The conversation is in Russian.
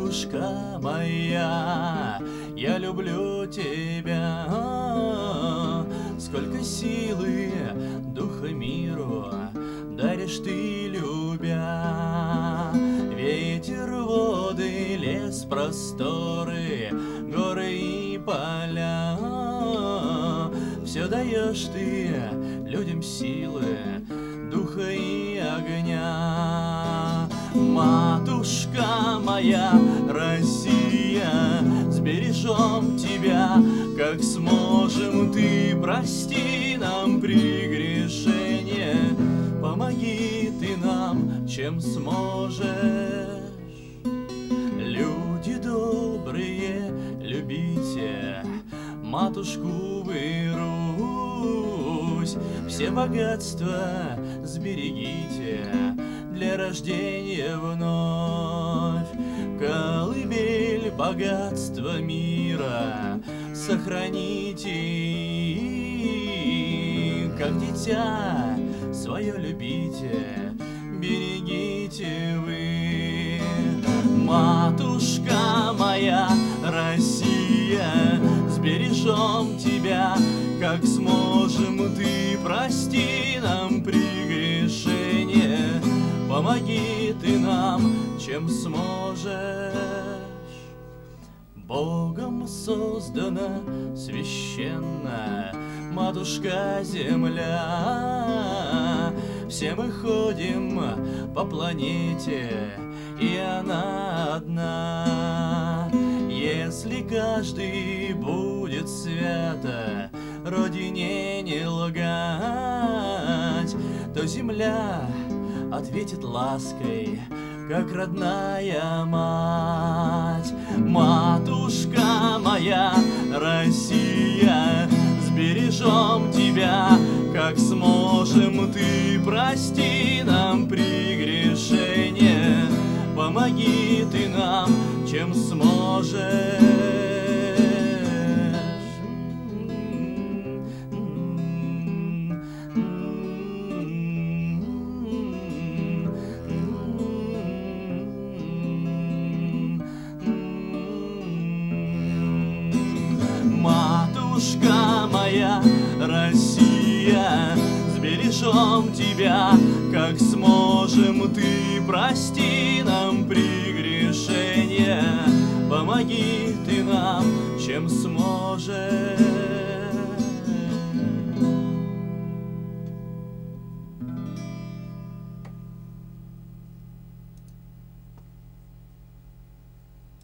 Матушка моя, я люблю тебя. Сколько силы, духа миру даришь ты, любя. Ветер, воды, лес, просторы, горы и поля. Все даешь ты людям силы, духа и огня. Матушка моя, Россия, сбережем тебя, как сможем. Ты прости нам прегрешение, помоги ты нам, чем сможешь. Люди добрые, любите матушку вы, Русь, все богатства сберегите для рождения вновь. Колыбель богатства мира сохраните, как дитя свое любите, берегите вы. Матушка моя, Россия, сбережем тебя, как сможем. Ты прости нам прегрешение, помоги ты нам, чем сможешь. Богом создана священная матушка земля. Все мы ходим по планете, и она одна. Если каждый будет свято родине не лгать, то земля ответит лаской, как родная мать. Матушка моя, Россия, сбережем тебя, как сможем. Ты прости нам прегрешение, помоги ты нам, чем сможешь. Матушка моя, Россия, сбережем тебя, как сможем. Ты прости нам прегрешение, помоги ты нам, чем сможешь.